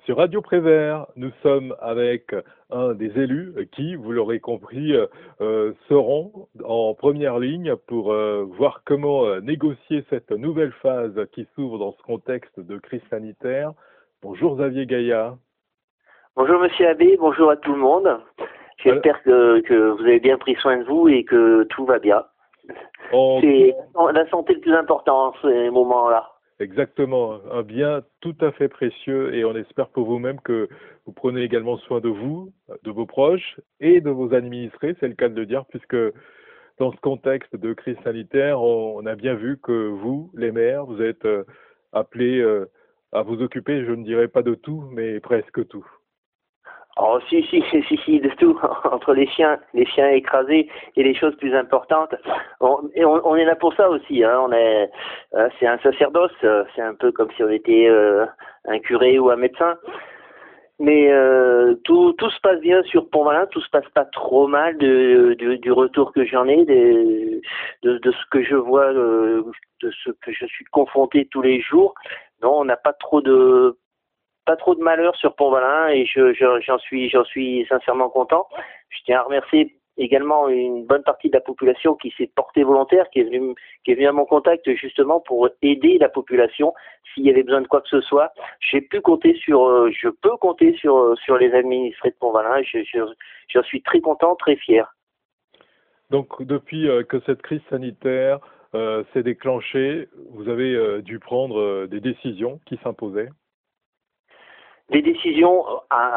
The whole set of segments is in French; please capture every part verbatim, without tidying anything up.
Sur Radio Prévert, nous sommes avec un des élus qui, vous l'aurez compris, euh, seront en première ligne pour euh, voir comment euh, négocier cette nouvelle phase qui s'ouvre dans ce contexte de crise sanitaire. Bonjour Xavier Gaillard. Bonjour Monsieur Abbé, bonjour à tout le monde. J'espère que, que vous avez bien pris soin de vous et que tout va bien. On... C'est la santé le plus important en ces moments-là. Exactement, un bien tout à fait précieux et on espère pour vous-même que vous prenez également soin de vous, de vos proches et de vos administrés, c'est le cas de le dire, puisque dans ce contexte de crise sanitaire, on a bien vu que vous, les maires, vous êtes appelés à vous occuper, je ne dirais pas de tout, mais presque tout. Oh si, si, si, si, de tout, entre les chiens, les chiens écrasés et les choses plus importantes. On, et on, on est là pour ça aussi, hein. On est, euh, c'est un sacerdoce, c'est un peu comme si on était euh, un curé ou un médecin. Mais euh, tout, tout se passe bien sur Pont-Valin, tout se passe pas trop mal de, de, du retour que j'en ai, de, de, de ce que je vois, de, de ce que je suis confronté tous les jours. Non, on n'a pas trop de pas trop de malheur sur Pont-Valin et je, je, j'en suis, j'en suis sincèrement content. Je tiens à remercier également une bonne partie de la population qui s'est portée volontaire, qui est venue, qui est venue à mon contact justement pour aider la population s'il y avait besoin de quoi que ce soit. J'ai pu compter sur, je peux compter sur, sur les administrés de Pont-Valin. Je, je, j'en suis très content, très fier. Donc, depuis que cette crise sanitaire euh, s'est déclenchée, vous avez euh, dû prendre euh, des décisions qui s'imposaient. Des décisions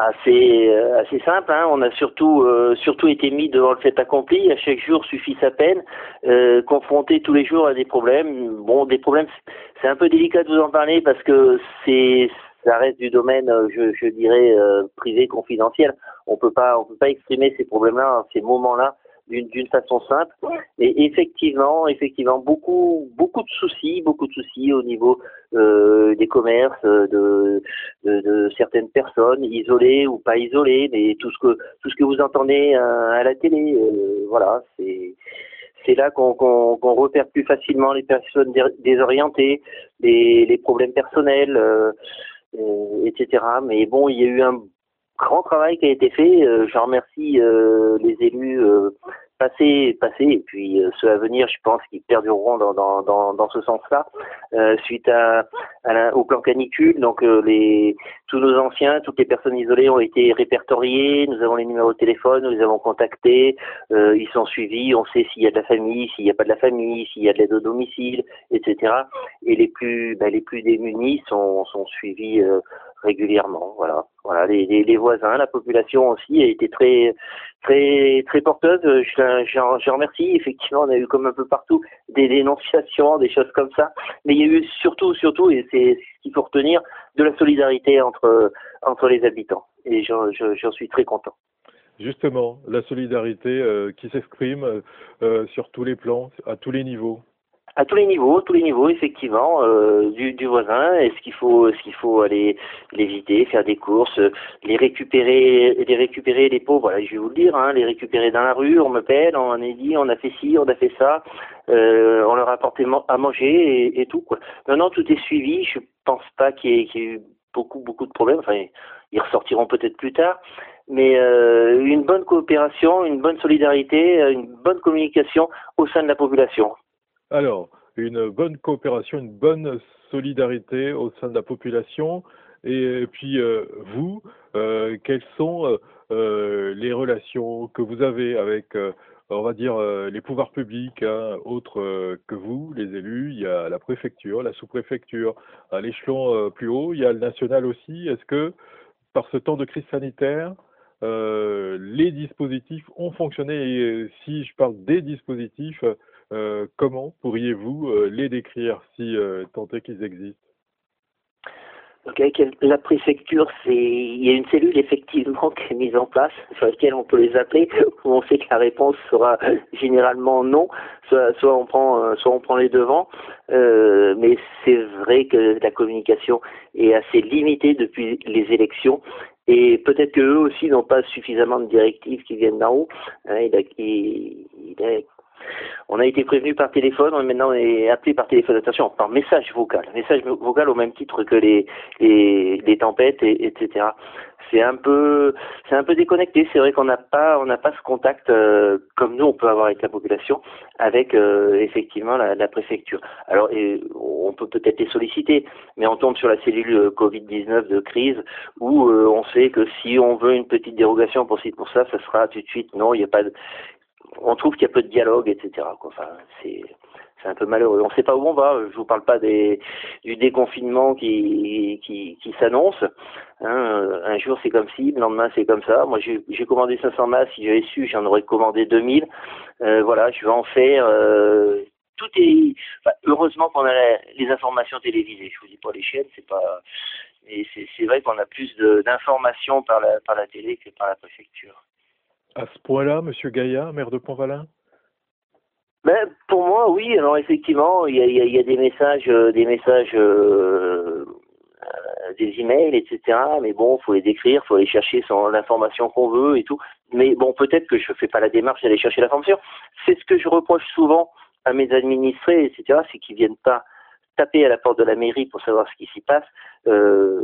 assez assez simples, hein. On a surtout euh, surtout été mis devant le fait accompli. À chaque jour suffit sa peine. Euh, confronté tous les jours à des problèmes. Bon, des problèmes, c'est un peu délicat de vous en parler parce que c'est ça reste du domaine, je, je dirais, euh, privé, confidentiel. On peut pas on peut pas exprimer ces problèmes-là, ces moments-là, d'une d'une façon simple. Et effectivement, effectivement, beaucoup beaucoup de soucis, beaucoup de soucis au niveau euh, des commerces, de, de, de certaines personnes isolées ou pas isolées, mais tout ce que tout ce que vous entendez à, à la télé, euh, voilà, c'est c'est là qu'on qu'on qu'on repère plus facilement les personnes désorientées, les les problèmes personnels, euh, euh, et cetera. Mais bon, il y a eu un grand travail qui a été fait. Euh, J'en remercie euh, les élus euh, passés, passés et puis euh, ceux à venir, je pense qu'ils perdureront dans, dans, dans, dans ce sens-là. Euh, suite à, à la, au plan canicule, donc euh, les, tous nos anciens, toutes les personnes isolées ont été répertoriées. Nous avons les numéros de téléphone, nous les avons contactés. Euh, ils sont suivis. On sait s'il y a de la famille, s'il n'y a pas de la famille, s'il y a de l'aide au domicile, et cetera. Et les plus, ben, les plus démunis sont, sont suivis euh, régulièrement. Voilà. Voilà, les, les, les voisins, la population aussi a été très, très, très porteuse. Je, j'en, j'en remercie. Effectivement, on a eu comme un peu partout des dénonciations, des choses comme ça. Mais il y a eu surtout, surtout, et c'est ce qu'il faut retenir, de la solidarité entre, entre les habitants. Et j'en, j'en suis très content. Justement, la solidarité euh, qui s'exprime euh, sur tous les plans, à tous les niveaux. À tous les niveaux, tous les niveaux, effectivement, euh, du, du voisin. Est-ce qu'il faut, est-ce qu'il faut aller les visiter, faire des courses, les récupérer, les récupérer les pauvres. Voilà, je vais vous le dire, hein, les récupérer dans la rue. On me pèle, on a dit, on a fait ci, on a fait ça. Euh, on leur a apporté à manger et, et tout, quoi. Maintenant, tout est suivi. Je pense pas qu'il y ait, qu'il y ait eu beaucoup, beaucoup de problèmes. Enfin, ils ressortiront peut-être plus tard. Mais euh, une bonne coopération, une bonne solidarité, une bonne communication au sein de la population. Alors, une bonne coopération, une bonne solidarité au sein de la population. Et, et puis, euh, vous, euh, quelles sont euh, les relations que vous avez avec, euh, on va dire, euh, les pouvoirs publics, hein, autres euh, que vous, les élus? Il y a la préfecture, la sous-préfecture, à l'échelon euh, plus haut, il y a le national aussi. Est-ce que, par ce temps de crise sanitaire, euh, les dispositifs ont fonctionné? Et si je parle des dispositifs, Euh, comment pourriez-vous euh, les décrire si euh, tant est qu'ils existent? Donc avec la préfecture, c'est il y a une cellule effectivement qui est mise en place sur laquelle on peut les appeler, où on sait que la réponse sera généralement non, soit, soit on prend soit on prend les devants, euh, mais c'est vrai que la communication est assez limitée depuis les élections. Et peut-être qu'eux aussi n'ont pas suffisamment de directives qui viennent d'en haut. Hein, il a, il, il a, On a été prévenu par téléphone, on est maintenant on est appelé par téléphone, attention, par message vocal, message vocal au même titre que les les, les tempêtes, et, etc. C'est un peu c'est un peu déconnecté. C'est vrai qu'on n'a pas on n'a pas ce contact euh, comme nous on peut avoir avec la population, avec euh, effectivement la, la préfecture. Alors et, on peut peut-être les solliciter, mais on tombe sur la cellule Covid dix-neuf de crise où euh, on sait que si on veut une petite dérogation pour ci pour ça, ça sera tout de suite non, il n'y a pas de on trouve qu'il y a peu de dialogue, et cetera quoi. Enfin, c'est c'est un peu malheureux. On ne sait pas où on va. Je vous parle pas des du déconfinement qui qui, qui s'annonce. Hein, un jour c'est comme ci, le lendemain c'est comme ça. Moi j'ai j'ai commandé cinq cents masques. Si j'avais su, j'en aurais commandé deux mille. Euh, voilà, je vais en faire. Euh, tout est. Enfin, heureusement qu'on a la, les informations télévisées. Je vous dis pas les chaînes, c'est pas. Mais c'est c'est vrai qu'on a plus de- d'informations par la par la télé que par la préfecture. À ce point-là, Monsieur Gaillard, maire de Pont-Valin? Ben, pour moi, oui. Alors effectivement, il y a, il y a, il y a des messages, euh, des messages, euh, euh, des emails, et cetera. Mais bon, faut les décrire, faut aller chercher son l'information qu'on veut et tout. Mais bon, peut-être que je fais pas la démarche d'aller chercher l'information. C'est ce que je reproche souvent à mes administrés, et cetera. C'est qu'ils viennent pas taper à la porte de la mairie pour savoir ce qui s'y passe. Euh,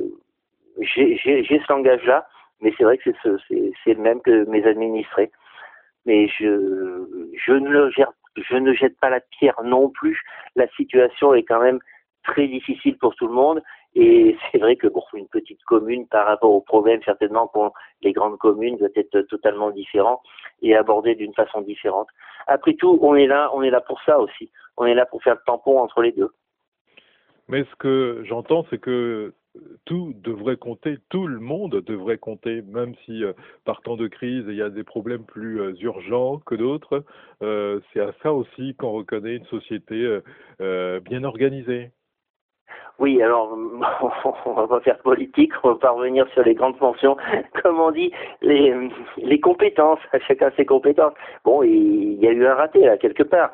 j'ai j'ai j'ai ce langage-là, mais c'est vrai que c'est ce- c'est c'est le même que mes administrés. Mais je je ne le gère, je ne jette pas la pierre non plus. La situation est quand même très difficile pour tout le monde, et c'est vrai que pour une petite commune, par rapport aux problèmes certainement qu'ont les grandes communes, doit être totalement différent et abordé d'une façon différente. Après tout, on est là, on est là pour ça aussi. On est là pour faire le tampon entre les deux. Mais ce que j'entends, c'est que tout devrait compter, tout le monde devrait compter, même si euh, par temps de crise, il y a des problèmes plus euh, urgents que d'autres. Euh, c'est à ça aussi qu'on reconnaît une société euh, euh, bien organisée. Oui, alors on va pas faire politique, on va pas revenir sur les grandes fonctions. Comme on dit, les, les compétences, chacun ses compétences. Bon, il y a eu un raté là quelque part.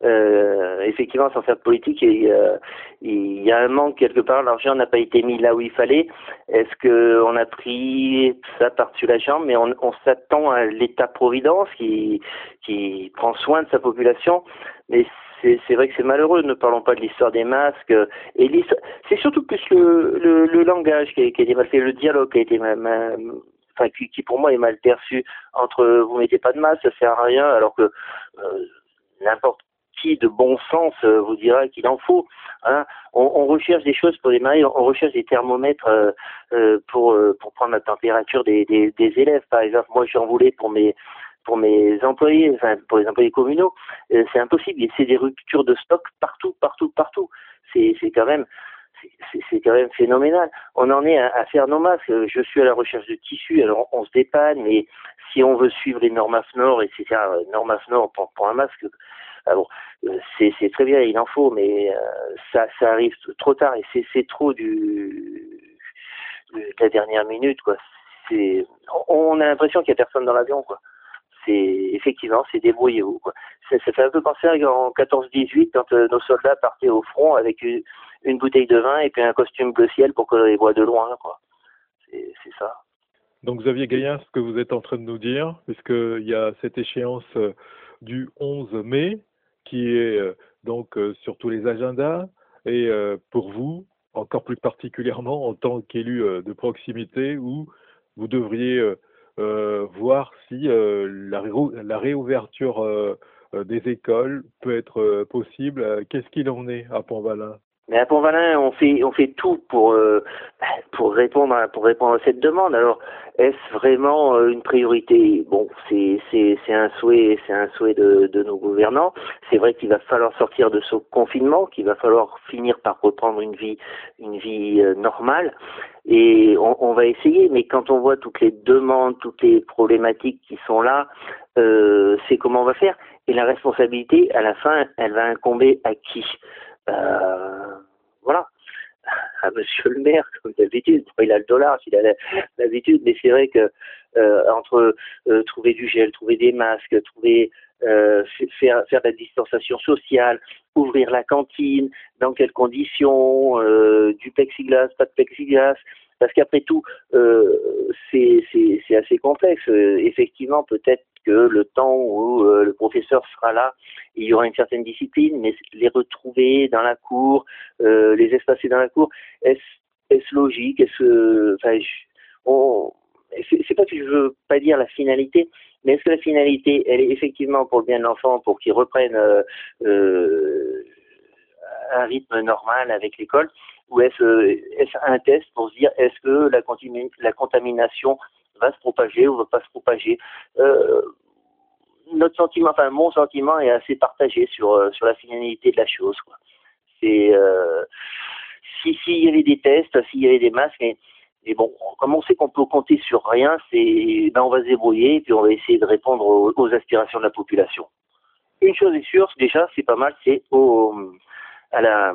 Euh, effectivement, sans faire de politique, il y a, il y a un manque quelque part. L'argent n'a pas été mis là où il fallait. Est-ce que on a pris ça par-dessus la jambe? Mais on, on s'attend à l'État-providence qui qui prend soin de sa population. Mais c'est c'est vrai que c'est malheureux. Ne parlons pas de l'histoire des masques. Et l'histoire- c'est surtout plus le, le, le langage qui a, qui a été mal fait, le dialogue qui a été mal, mal- enfin qui, qui pour moi est mal perçu entre vous mettez pas de masque, ça sert à rien, alors que euh, n'importe qui de bon sens euh, vous dira qu'il en faut. Hein. On, on recherche des choses pour les mariés, on recherche des thermomètres euh, euh, pour euh, pour prendre la température des, des, des élèves, par exemple. Moi, j'en voulais pour mes pour mes employés, enfin pour les employés communaux, euh, c'est impossible. C'est des ruptures de stock partout, partout, partout. C'est c'est quand même c'est c'est quand même phénoménal. On en est à, à faire nos masques. Je suis à la recherche de tissus, alors on se dépanne, mais si on veut suivre les normes AFNOR, et cetera, normes AFNOR pour, pour un masque, ah bon, euh, c'est c'est très bien, il en faut, mais euh, ça, ça arrive trop tard et c'est c'est trop du de la dernière minute, quoi. C'est, on a l'impression qu'il y a personne dans l'avion, quoi. C'est effectivement, c'est débrouillez-vous, quoi. Ça, ça fait un peu penser en quatorze dix-huit quand euh, nos soldats partaient au front avec une, une bouteille de vin et puis un costume bleu ciel pour qu'on les voit de loin, quoi. C'est c'est ça. Donc Xavier Gaillard, ce que vous êtes en train de nous dire, puisqu'il y a cette échéance euh, du onze mai qui est euh, donc euh, sur tous les agendas, et euh, pour vous, encore plus particulièrement en tant qu'élu euh, de proximité, où vous devriez euh, euh, voir si euh, la, réou- la réouverture euh, euh, des écoles peut être euh, possible. Euh, Qu'est-ce qu'il en est à Pont-Valin? Mais à Pont-Valin, on fait, on fait tout pour, euh, pour répondre à, pour répondre à cette demande. Alors, est-ce vraiment euh, une priorité? Bon, c'est, c'est, c'est un souhait, c'est un souhait de, de nos gouvernants. C'est vrai qu'il va falloir sortir de ce confinement, qu'il va falloir finir par reprendre une vie, une vie euh, normale. Et on, on va essayer. Mais quand on voit toutes les demandes, toutes les problématiques qui sont là, euh, c'est comment on va faire. Et la responsabilité, à la fin, elle va incomber à qui? Euh, voilà, à monsieur le maire, comme d'habitude. Bon, il a le dollar, il a l'habitude, mais c'est vrai que euh, entre euh, trouver du gel, trouver des masques, trouver euh, faire faire de la distanciation sociale, ouvrir la cantine, dans quelles conditions, euh, du plexiglas, pas de plexiglas, parce qu'après tout, euh, c'est, c'est, c'est assez complexe. Euh, effectivement, peut-être que le temps où euh, le professeur sera là, il y aura une certaine discipline, mais les retrouver dans la cour, euh, les espacer dans la cour, est-ce, est-ce logique? Est-ce, enfin, je, on, c'est, c'est pas que je veux pas dire la finalité, mais est-ce que la finalité, elle est effectivement pour le bien de l'enfant, pour qu'il reprenne euh, euh, un rythme normal avec l'école, ou est-ce, est-ce un test pour se dire est-ce que la, continu, la contamination va se propager ou va pas se propager? euh, Notre sentiment, enfin mon sentiment est assez partagé sur sur la finalité de la chose, quoi. C'est euh, si s'il y avait des tests, s'il y avait des masques, mais, mais bon, comme on sait qu'on peut compter sur rien, c'est ben on va se débrouiller et puis on va essayer de répondre aux, aux aspirations de la population. Une chose est sûre, déjà c'est pas mal, c'est au à la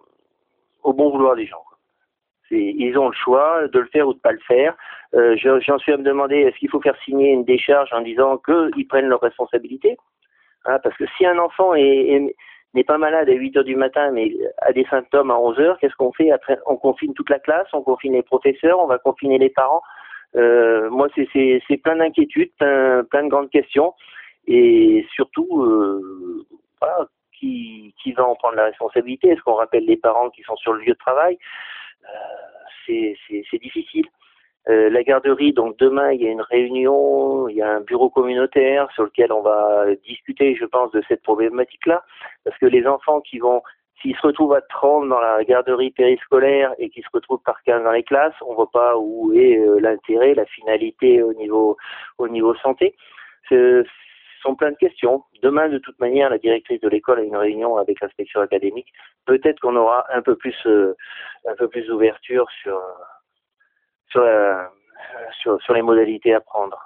au bon vouloir des gens. C'est, ils ont le choix de le faire ou de ne pas le faire. Euh, je, j'en suis à me demander, est-ce qu'il faut faire signer une décharge en disant qu'ils prennent leurs responsabilités, hein, parce que si un enfant est, est, n'est pas malade à huit heures du matin, mais a des symptômes à onze heures, qu'est-ce qu'on fait après? On confine toute la classe, on confine les professeurs, on va confiner les parents. Euh, moi, c'est, c'est, c'est plein d'inquiétudes, plein, plein de grandes questions. Et surtout, euh, voilà, qui, qui va en prendre la responsabilité? Est-ce qu'on rappelle les parents qui sont sur le lieu de travail? Euh, c'est, c'est, c'est difficile. Euh, la garderie, donc demain, il y a une réunion, il y a un bureau communautaire sur lequel on va discuter, je pense, de cette problématique-là, parce que les enfants qui vont, s'ils se retrouvent à trente dans la garderie périscolaire et qui se retrouvent par quinze dans les classes, on ne voit pas où est euh, l'intérêt, la finalité au niveau, au niveau santé. Ce sont plein de questions. Demain, de toute manière, la directrice de l'école a une réunion avec l'inspection académique. Peut-être qu'on aura un peu plus, euh, un peu plus d'ouverture sur, sur, la, sur, sur les modalités à prendre.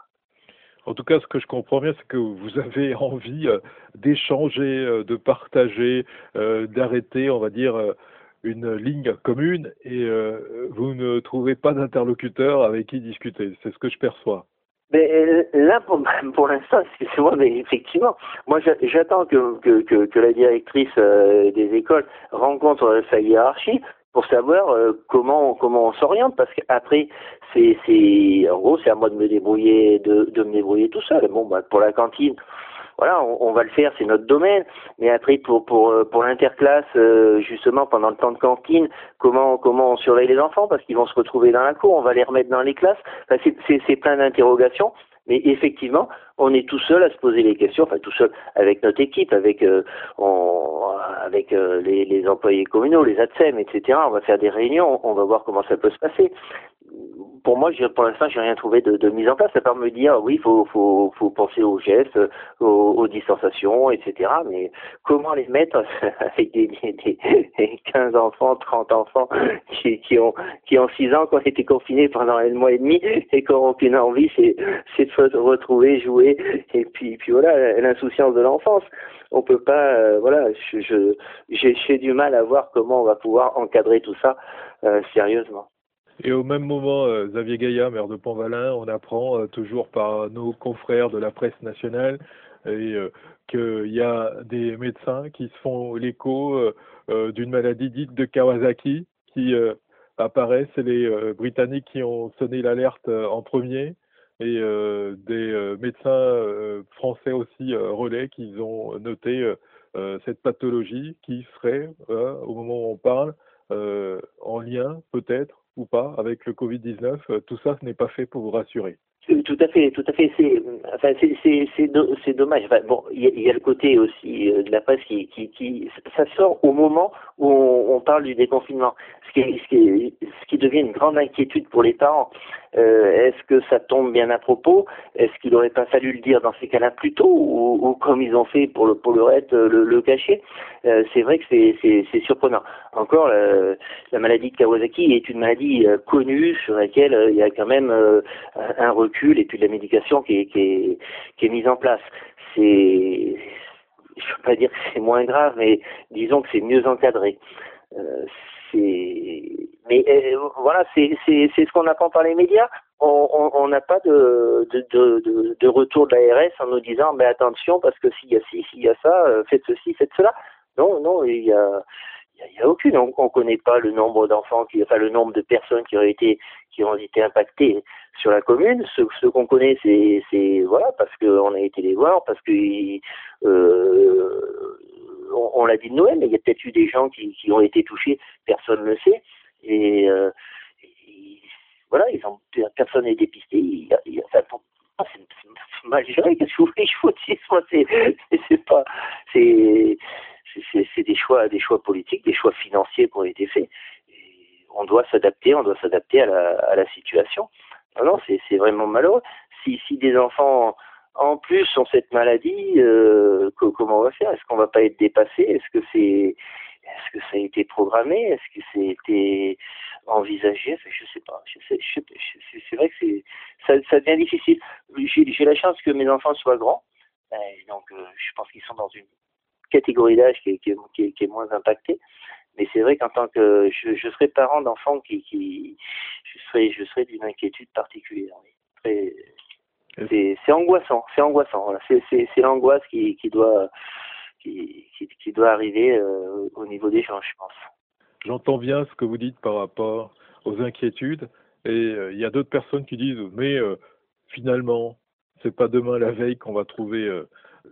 En tout cas, ce que je comprends bien, c'est que vous avez envie euh, d'échanger, euh, de partager, euh, d'arrêter, on va dire, euh, une ligne commune, et euh, vous ne trouvez pas d'interlocuteur avec qui discuter. C'est ce que je perçois. Mais là, pour, pour l'instant, excusez-moi, mais effectivement, moi j'attends que, que, que, que la directrice euh, des écoles rencontre sa hiérarchie pour savoir euh, comment comment on s'oriente, parce qu'après, c'est c'est en gros, c'est à moi de me débrouiller, de, de me débrouiller tout seul. Bon, bah, pour la cantine, voilà, on, on va le faire, c'est notre domaine. Mais après, pour pour pour l'interclasse, euh, justement, pendant le temps de cantine, comment comment on surveille les enfants, parce qu'ils vont se retrouver dans la cour, on va les remettre dans les classes. Enfin, c'est c'est, c'est plein d'interrogations. Mais effectivement, on est tout seul à se poser les questions, enfin tout seul avec notre équipe, avec euh, on, avec euh, les, les employés communaux, les A T S E M, et cetera. On va faire des réunions, on va voir comment ça peut se passer. Pour moi, je, pour l'instant, j'ai rien trouvé de, de mise en place, à part me dire, oui, il faut, faut, faut penser aux gestes, aux, aux distanciations, et cetera. Mais comment les mettre avec des, des, des quinze enfants, trente enfants qui, qui ont qui ont six ans, qui ont été confinés pendant un mois et demi et qui n'ont aucune envie, c'est, c'est de se retrouver, jouer, et puis, puis voilà, l'insouciance de l'enfance. On peut pas, euh, voilà, je, je, j'ai, j'ai du mal à voir comment on va pouvoir encadrer tout ça euh, sérieusement. Et au même moment, euh, Xavier Gaillat, maire de Pont-Valin, on apprend euh, toujours par nos confrères de la presse nationale et, euh, qu'il y a des médecins qui se font l'écho euh, euh, d'une maladie dite de Kawasaki qui euh, apparaît. C'est les euh, Britanniques qui ont sonné l'alerte euh, en premier, et euh, des euh, médecins euh, français aussi euh, relais qui ont noté euh, euh, cette pathologie qui serait, euh, au moment où on parle, euh, en lien peut-être ou pas avec le Covid dix-neuf. Euh, tout ça, ce n'est pas fait pour vous rassurer. Tout à fait, tout à fait. C'est, enfin, c'est, c'est, c'est, do, c'est dommage. Enfin, bon, il y, y a le côté aussi euh, de la presse qui, qui, qui, ça sort au moment où on, on parle du déconfinement, ce qui, est, ce, qui est, ce qui devient une grande inquiétude pour les parents. Euh, est-ce que ça tombe bien à propos? Est-ce qu'il n'aurait pas fallu le dire dans ces cas-là plus tôt, ou, ou comme ils ont fait pour le Polerette, le, le cacher? euh, C'est vrai que c'est, c'est, c'est surprenant. Encore, euh, la maladie de Kawasaki est une maladie euh, connue sur laquelle euh, il y a quand même euh, un recul et puis de la médication qui est, qui est, qui est mise en place. C'est, je ne veux pas dire que c'est moins grave, mais disons que c'est mieux encadré. Euh, c'est, mais euh, voilà, c'est, c'est, c'est ce qu'on apprend par les médias. On n'a pas de, de, de, de, de retour de l'A R S en nous disant, mais attention, parce que s'il y a ci, s'il y a ça, faites ceci, faites cela. Non, non, il y a Il n'y a, a aucune. On ne connaît pas le nombre d'enfants, qui, enfin le nombre de personnes qui ont été qui ont été impactées sur la commune. Ce, ce qu'on connaît, c'est, c'est voilà, parce qu'on a été les voir, parce que euh, on, on l'a dit de Noël, mais il y a peut-être eu des gens qui, qui ont été touchés, personne ne le sait. Et, euh, et voilà, ils ont, personne n'est dépisté. Il y a, il y a, enfin, pour, c'est, c'est mal géré. Qu'est-ce que vous voulez que je vous dise? Moi, c'est, c'est, c'est pas, c'est C'est, c'est des choix, des choix politiques, des choix financiers qui ont été faits. Et on doit s'adapter, on doit s'adapter à la, à la situation. Non, non, c'est, c'est vraiment malheureux. Si, si des enfants en plus ont cette maladie, euh, comment on va faire? Est-ce qu'on va pas être dépassé? Est-ce que c'est, est-ce que ça a été programmé? Est-ce que ça a été envisagé? Enfin, je sais pas. Je sais, je sais, je, c'est vrai que c'est, ça, ça devient difficile. J'ai, j'ai la chance que mes enfants soient grands, et donc euh, je pense qu'ils sont dans une catégorie d'âge qui est, qui, est, qui, est, qui est moins impactée, mais c'est vrai qu'en tant que je, je serais parent d'enfants qui, qui je serais je serais d'une inquiétude particulière. Oui. Très, c'est, c'est angoissant, c'est angoissant. Voilà. C'est, c'est, c'est l'angoisse qui, qui doit qui, qui, qui doit arriver euh, au niveau des gens, je pense. J'entends bien ce que vous dites par rapport aux inquiétudes, et il euh, y a d'autres personnes qui disent mais euh, finalement c'est pas demain la veille qu'on va trouver euh,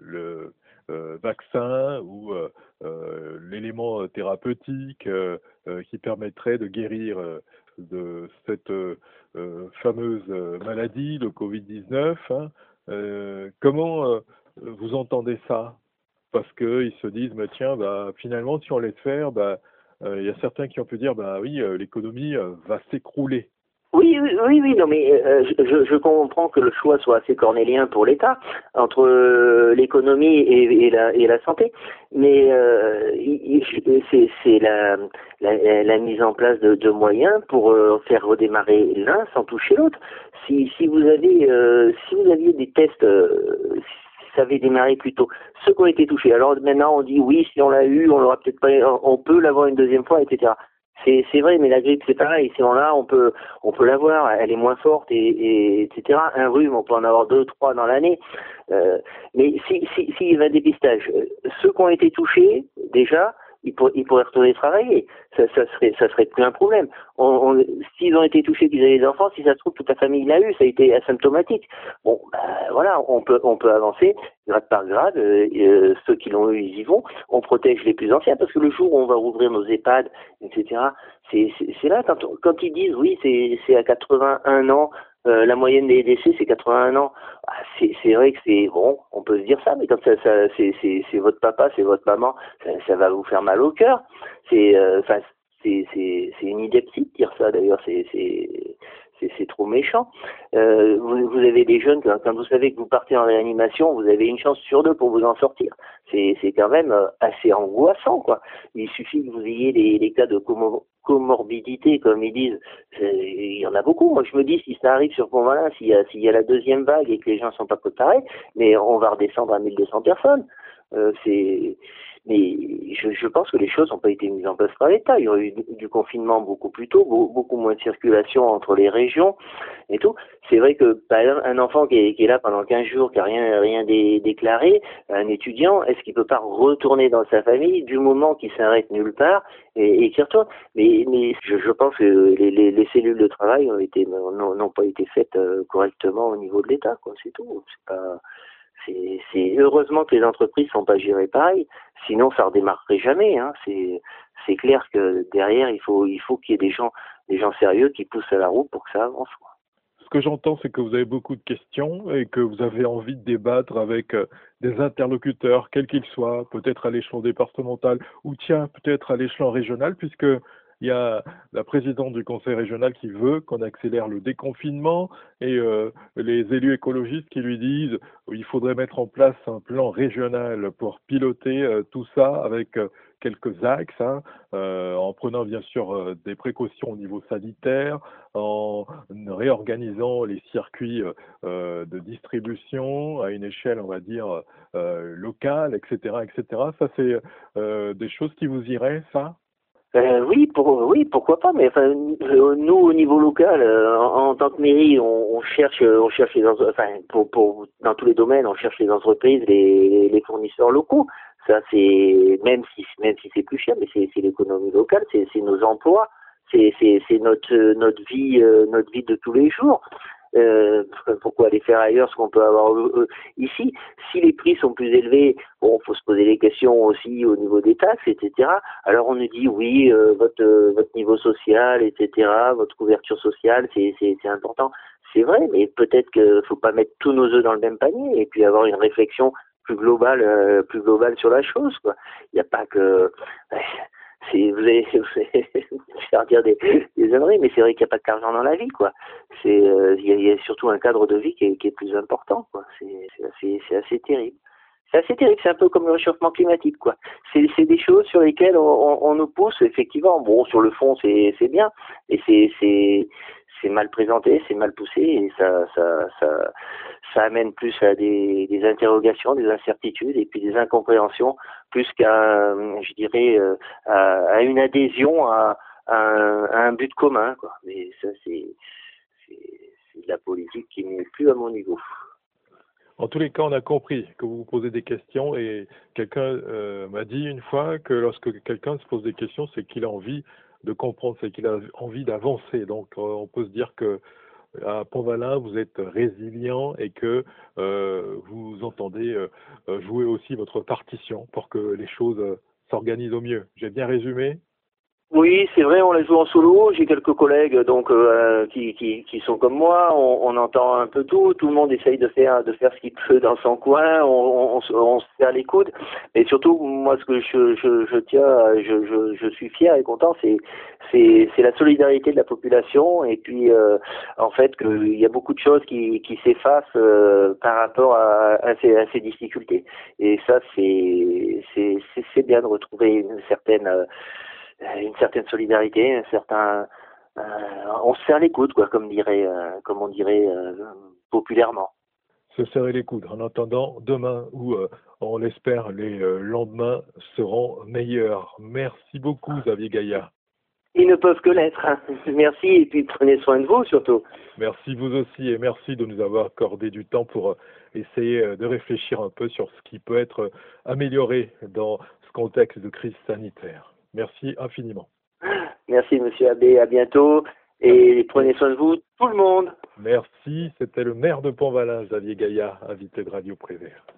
le Euh, vaccin ou euh, euh, l'élément thérapeutique euh, euh, qui permettrait de guérir euh, de cette euh, fameuse maladie, le covid dix-neuf. Hein. Euh, comment euh, vous entendez ça? Parce qu'ils se disent, bah, tiens, bah, finalement, si on laisse faire, bah, euh, y a certains qui ont pu dire, bah oui, euh, l'économie euh, va s'écrouler. Oui, oui, oui, oui, non, mais euh, je, je comprends que le choix soit assez cornélien pour l'État entre euh, l'économie et, et, la, et la santé, mais euh, il, c'est, c'est la, la, la mise en place de, de moyens pour euh, faire redémarrer l'un sans toucher l'autre. Si, si vous avez, euh, si vous aviez des tests, euh, si ça avait démarré plus tôt, ceux qui ont été touchés. Alors maintenant, on dit oui, si on l'a eu, on l'aura peut-être pas, on peut l'avoir une deuxième fois, et cetera. C'est, c'est vrai, mais la grippe c'est pareil. Si on l'a, on peut, on peut l'avoir. Elle est moins forte et, et etc. Un rhume, on peut en avoir deux, trois dans l'année. Euh, mais si, si, s'il y avait un dépistage, ceux qui ont été touchés déjà, ils, pour, ils pourraient retourner travailler. Ça, ça serait, ça serait plus un problème. On, on, s'ils ont été touchés, qu'ils avaient des enfants, si ça se trouve toute la famille l'a eu, ça a été asymptomatique. Bon, bah, voilà, on peut, on peut avancer grade par grade. Euh, euh, ceux qui l'ont eu, ils y vont. On protège les plus anciens parce que le jour où on va rouvrir nos EHPAD, et cetera. C'est, c'est, c'est là quand, quand ils disent oui, c'est, c'est à quatre-vingt-un ans. Euh, la moyenne des décès, c'est quatre-vingt-un ans. Ah, c'est, c'est vrai que c'est bon, on peut se dire ça, mais quand ça, ça c'est, c'est, c'est votre papa, c'est votre maman, ça, ça va vous faire mal au cœur. C'est, enfin, euh, c'est, c'est, c'est une idepsie de dire ça. D'ailleurs, c'est, c'est, c'est, c'est trop méchant. Euh, vous, vous avez des jeunes, quand, quand vous savez que vous partez en réanimation, vous avez une chance sur deux pour vous en sortir. C'est, c'est quand même assez angoissant, quoi. Il suffit que vous ayez les, les cas de comor- comorbidité, comme ils disent. Il y en a beaucoup. Moi, je me dis, si ça arrive sur Pont-Valin, s'il y a, s'il y a la deuxième vague et que les gens sont pas préparés, mais on va redescendre à mille deux cents personnes. Euh, c'est, mais je, je pense que les choses n'ont pas été mises en place par l'État. Il y aurait eu du, du confinement beaucoup plus tôt, beaucoup, beaucoup moins de circulation entre les régions et tout. C'est vrai que, par exemple, un enfant qui est, qui est là pendant quinze jours, qui n'a rien, rien dé, déclaré, un étudiant, est-ce qu'il peut pas retourner dans sa famille du moment qu'il s'arrête nulle part et, et qu'il retourne? Mais, mais je, je pense que les, les, les cellules de travail ont été, n'ont, n'ont pas été faites euh, correctement au niveau de l'État, quoi. C'est tout. C'est pas, c'est, c'est heureusement que les entreprises sont pas gérées pareil. Sinon, ça redémarrerait jamais. Hein. C'est, c'est clair que derrière, il faut, il faut qu'il y ait des gens, des gens sérieux qui poussent à la roue pour que ça avance, quoi. Ce que j'entends, c'est que vous avez beaucoup de questions et que vous avez envie de débattre avec euh, des interlocuteurs, quels qu'ils soient, peut-être à l'échelon départemental ou tiens, peut-être à l'échelon régional, puisque il y a la présidente du conseil régional qui veut qu'on accélère le déconfinement et euh, les élus écologistes qui lui disent qu'il faudrait mettre en place un plan régional pour piloter euh, tout ça avec euh, quelques axes, hein, euh, en prenant bien sûr euh, des précautions au niveau sanitaire, en réorganisant les circuits euh, de distribution à une échelle, on va dire, euh, locale, et cetera, et cetera. Ça, c'est euh, des choses qui vous iraient, ça? Euh, oui, pour, oui, pourquoi pas, mais enfin, nous au niveau local, euh, en, en tant que mairie, on, on cherche, on cherche les, enfin, pour, pour, dans tous les domaines, on cherche les entreprises, les, les fournisseurs locaux. Ça, c'est même si même si c'est plus cher, mais c'est l'économie locale, c'est nos emplois, c'est c'est notre notre vie euh, notre vie de tous les jours. Euh, pourquoi aller faire ailleurs ce qu'on peut avoir euh, ici? Si les prix sont plus élevés, bon, faut se poser les questions aussi au niveau des taxes, et cetera. Alors on nous dit oui, euh, votre euh, votre niveau social, et cetera. Votre couverture sociale, c'est c'est c'est important. C'est vrai, mais peut-être qu'il faut pas mettre tous nos œufs dans le même panier et puis avoir une réflexion plus globale, euh, plus globale sur la chose, quoi. Il n'y a pas que c'est vous allez, vous allez faire dire des, des âneries, mais c'est vrai qu'il n'y a pas que l'argent dans la vie, quoi. C'est euh, il y, y a surtout un cadre de vie qui est, qui est plus important, quoi. C'est assez, c'est assez terrible. C'est assez terrible, c'est un peu comme le réchauffement climatique, quoi. C'est des choses sur lesquelles on, on, on nous pousse, effectivement. Bon, sur le fond, c'est bien, et c'est c'est c'est mal présenté, c'est mal poussé, et ça ça ça ça amène plus à des, des interrogations, des incertitudes, et puis des incompréhensions, plus qu'à, je dirais, à, à une adhésion à, à, un, à un but commun, quoi. Mais ça, c'est c'est de la politique qui n'est plus à mon niveau. En tous les cas, on a compris que vous vous posez des questions, et quelqu'un euh, m'a dit une fois que lorsque quelqu'un se pose des questions, c'est qu'il a envie de comprendre, c'est qu'il a envie d'avancer. Donc euh, on peut se dire que à Pont-Valin, vous êtes résilient et que euh, vous entendez euh, jouer aussi votre partition pour que les choses euh, s'organisent au mieux. J'ai bien résumé? Oui, c'est vrai, on la joue en solo. J'ai quelques collègues donc euh, qui, qui, qui sont comme moi. On, on entend un peu tout. Tout le monde essaye de faire de faire ce qu'il peut dans son coin. On, on, on, on se serre les coudes. Et surtout, moi, ce que je, je, je tiens, je, je, je suis fier et content, c'est c'est c'est la solidarité de la population. Et puis, euh, en fait, qu'il y a beaucoup de choses qui, qui s'effacent euh, par rapport à, à, ces, à ces difficultés. Et ça, c'est c'est c'est bien de retrouver une certaine euh, une certaine solidarité, un certain, euh, on se serre les coudes, quoi, comme dirait, euh, comme on dirait euh, populairement. Se serrer les coudes. En attendant, demain ou euh, on l'espère, les euh, lendemains seront meilleurs. Merci beaucoup, Xavier Gaillard. Ils ne peuvent que l'être. Hein. Merci, et puis prenez soin de vous surtout. Merci vous aussi, et merci de nous avoir accordé du temps pour euh, essayer euh, de réfléchir un peu sur ce qui peut être euh, amélioré dans ce contexte de crise sanitaire. Merci infiniment. Merci, monsieur Abbé, à bientôt, et prenez soin de vous, tout le monde. Merci, c'était le maire de Pont-Valin, Xavier Gaillard, invité de Radio Prévert.